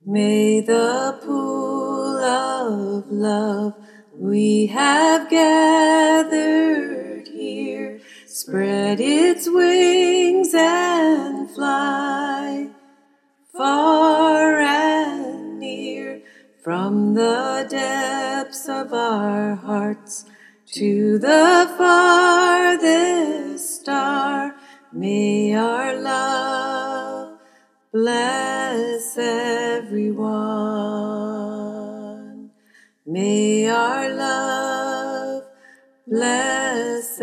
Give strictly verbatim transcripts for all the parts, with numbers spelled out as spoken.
May the pool of love we have gathered here spread its wings and fly far and near, from the depths of our hearts to the farthest star. May our love bless everyone. May our love bless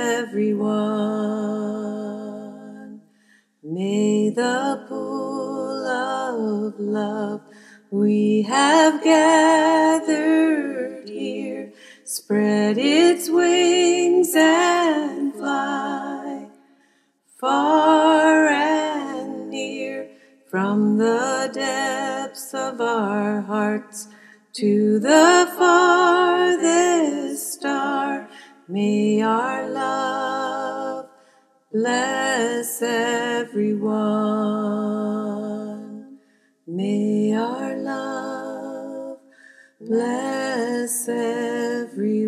everyone. May the pool of love we have gathered here spread its wings and fly far and near, from the depths of our hearts to the farthest star. May our love bless everyone. May our love bless everyone.